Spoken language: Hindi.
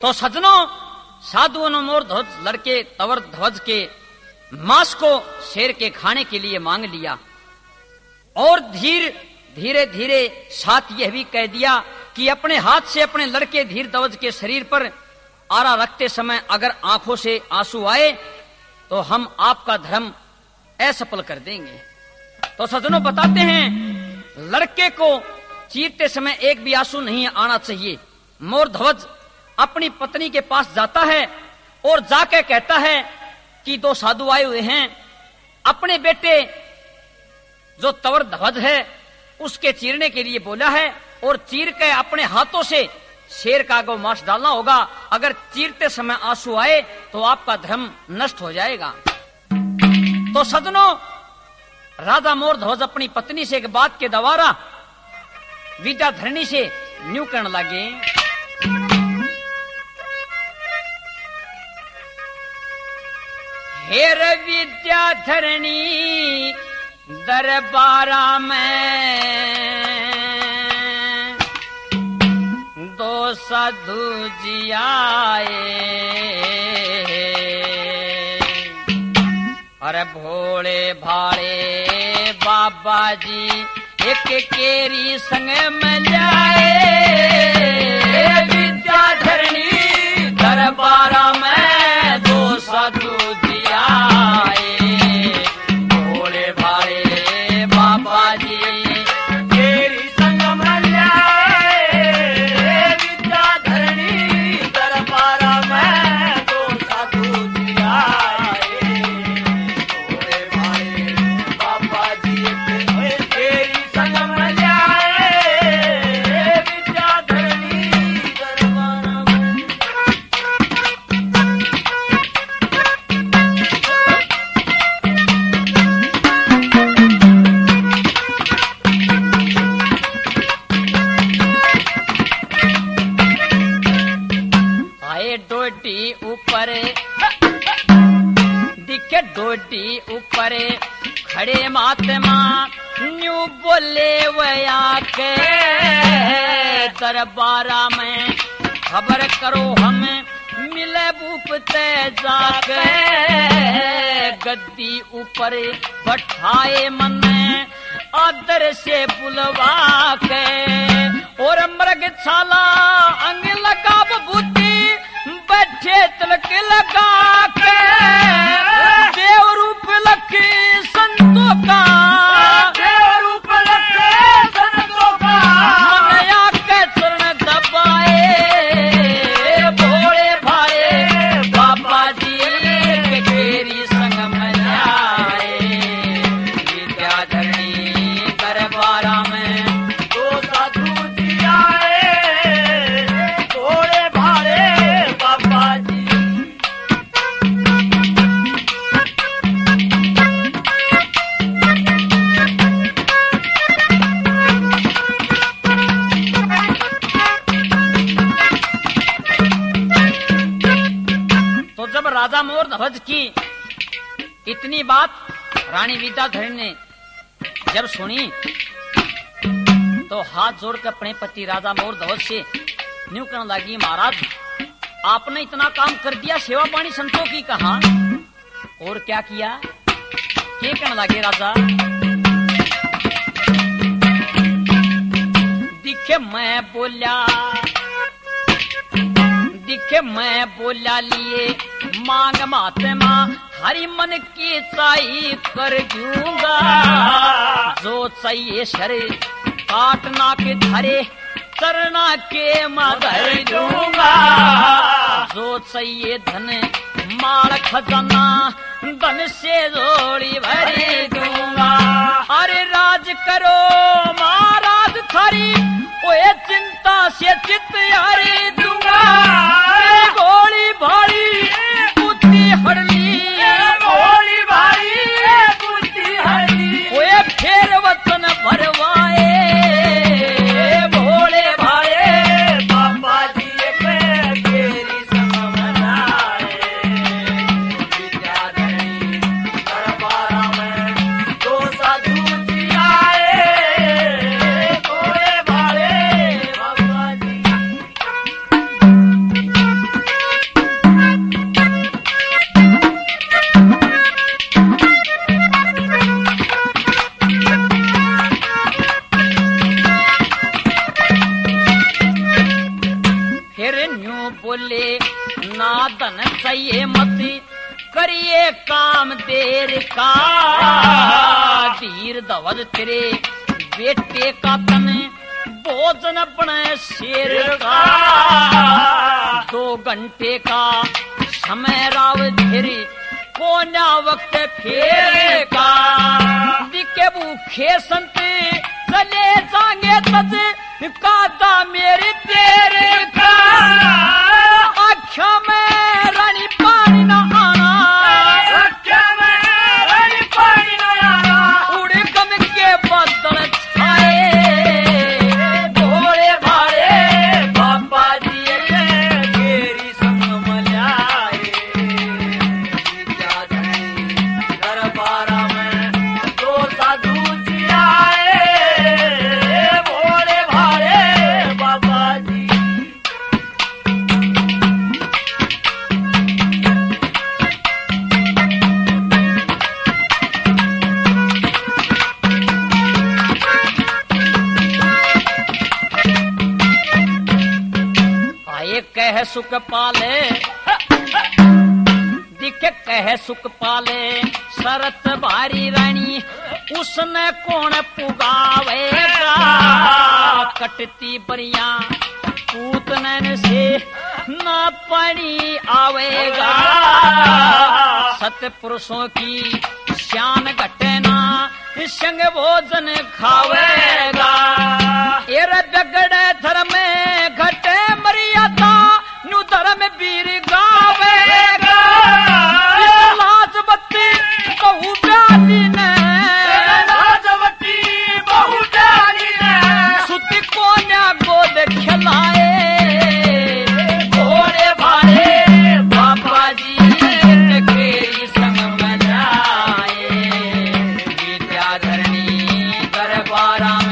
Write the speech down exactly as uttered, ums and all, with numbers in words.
तो सज्जनों, साधुओं ने मोर ध्वज लड़के तवर ध्वज के मांस को शेर के खाने के लिए मांग लिया और धीर धीरे धीरे साथ यह भी कह दिया कि अपने हाथ से अपने लड़के धीर ध्वज के शरीर पर आरा रखते समय अगर आंखों से आंसू आए तो हम आपका धर्म असफल कर देंगे। तो सज्जनों बताते हैं, लड़के को चीरते समय एक भी आंसू नहीं आना चाहिए। मोर ध्वज अपनी पत्नी के पास जाता है और जाके कहता है कि दो साधु आए हुए हैं, अपने बेटे जो तवर ध्वज है उसके चीरने के लिए बोला है और चीर के अपने हाथों से शेर का गौ मांस डालना होगा। अगर चीरते समय आंसू आए तो आपका धर्म नष्ट हो जाएगा। तो सज्जनों, राजा मोर ध्वज अपनी पत्नी से एक बात के दवारा विद्याधरणी से न्यू करने लगे। हेर विद्याधरणी दरबारा में दो साधु जी आए, अरे भोले भाले बाबा जी एक केरी संग में जाए। विद्याधरणी दरबारा में दो साधु जी आए, भोले भाले बाबा जी केरी संग में जाए। विद्याधरणी दरबारा में दो साधु जी आए, भोले भाले बाबा जी केरी संग में जाए। विद्याधरणी दरबारा में डोटी ऊपर दिखे, डोटी ऊपर खड़े महात्मा न्यू बोले वया के दरबारा में खबर करो हमें मिले भूप ते जाके। गद्दी ऊपर बैठाए मन आदर से बुलवा के और मृगशाला अंग लगा बबूती बैठे तिलक लगा के। देव रूप लखे संतों का, देव रूप लखे संतों का मनया के चरण दबाए। भोले भाले बाबा जी के केरी संग में आए। विद्याधरणी दरबारा में दो साधु जी आए, भोले भाले बाबा जी। तो जब राजा मोर ध्वज की इतनी बात रानी विद्याधरणी ने जब सुनी तो हाथ जोड़कर अपने पति राजा मोर ध्वज से न्यू करने लगी, महाराज आपने इतना काम कर दिया, सेवा पानी संतों की कहा और क्या किया? क्या कहने लगे राजा? दिखे मैं बोला, दिखे मैं बोला लिए मांग महात्मा हरि मन की चाही कर दूंगा। जो चाहिए शरे काटना के धरे चरना के मधर दूंगा। जो चाहिए धन माल खजाना धन से जोड़ी भरी दूंगा। अरे राज करो महाराज थारी ओए चिंता से चित यारी दूंगा। गोली भारी बुद्धि हरली, गोली भारी बुद्धि हरली ओए फेर वतन भरवाए। भोले भाले बाबा जी के केरी संग मनाए। विद्याधरणी दरबारा में दो साधु जी आए। भोले भाले बाबा जी यूं बोले ना धन चाहिए मत करिए काम देर का, धीर धवज तेरे बेटे का तन भोजन बने शेर का, दो घंटे का समय राव धीरे कोना वक्त फेर का, दिखे भूखे संत चले जाएंगे तज कादा मेरी तेरे का, आख्या में रानी पानी न आना, आख्या में रानी पानी न आना, उड़े गम के बादल छाए भोले भाले बाबा जी तेरी संग मल्याए, क्या जाने दरबारा में दो साधु जी आए भोले भाले बाबा जी। आए कह सुख पाले दिखे कह सुख पाले शरत भारी रानी उसने कौन पुगावेगा, कटती बरिया पूतनन से न पानी आवेगा, सतपुरुषों की शान घटना संग भोजन खावेगा, एर बिगड़े धर्म घटे मर्यादा नु धर्म वीर गावेगा, लाजवती बहु प्यारी ने लाजवती बहु प्यारी ने सुती कोन्या गोद खिलाए भोले भाले बाबा जी तेरी संग में जाए, विद्याधरणी दरबारा